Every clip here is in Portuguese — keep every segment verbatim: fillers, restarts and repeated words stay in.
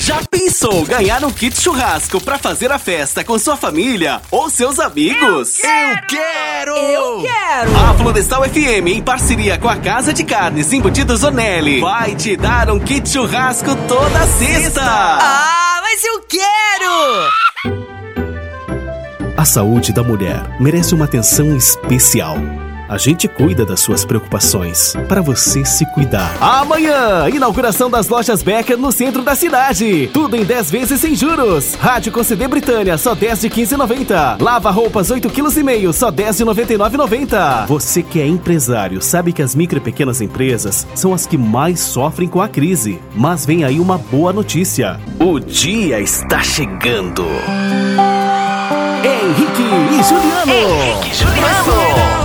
Já pensou ganhar um kit churrasco pra fazer a festa com sua família ou seus amigos? Eu quero! Eu quero! A Florestal F M, em parceria com a Casa de Carnes Embutidos Onelli, vai te dar um kit churrasco toda sexta! Ah, mas eu quero! A saúde da mulher merece uma atenção especial. A gente cuida das suas preocupações, para você se cuidar. Amanhã, inauguração das lojas Becker no centro da cidade. Tudo em dez vezes sem juros. Rádio com C D Britânia, só dez de quinze reais e noventa centavos. Lava roupas oito quilos e meio, só dez de noventa e nove reais e noventa centavos. Você que é empresário, sabe que as micro e pequenas empresas são as que mais sofrem com a crise. Mas vem aí uma boa notícia. O dia está chegando. Henrique e Juliano. Henrique e Juliano.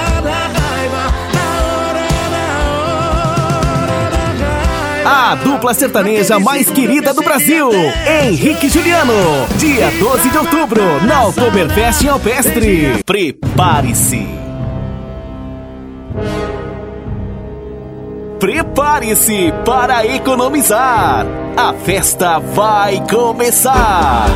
A dupla sertaneja mais querida do Brasil, Henrique e Juliano. Dia doze de outubro, na Oktoberfest em Alpestre. Prepare-se. Prepare-se para economizar. A festa vai começar.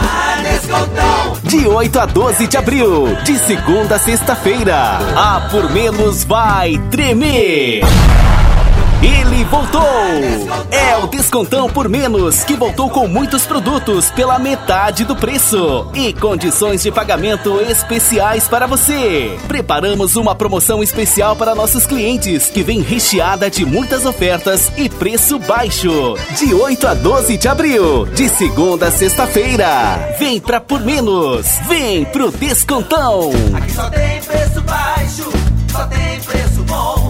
De oito a doze de abril, de segunda a sexta-feira, a Por Menos vai tremer. Ele voltou! É o Descontão Por Menos, que voltou com muitos produtos pela metade do preço e condições de pagamento especiais para você. Preparamos uma promoção especial para nossos clientes, que vem recheada de muitas ofertas e preço baixo. De oito a doze de abril, de segunda a sexta-feira. Vem pra Por Menos, vem pro Descontão! Aqui só tem preço baixo, só tem preço bom.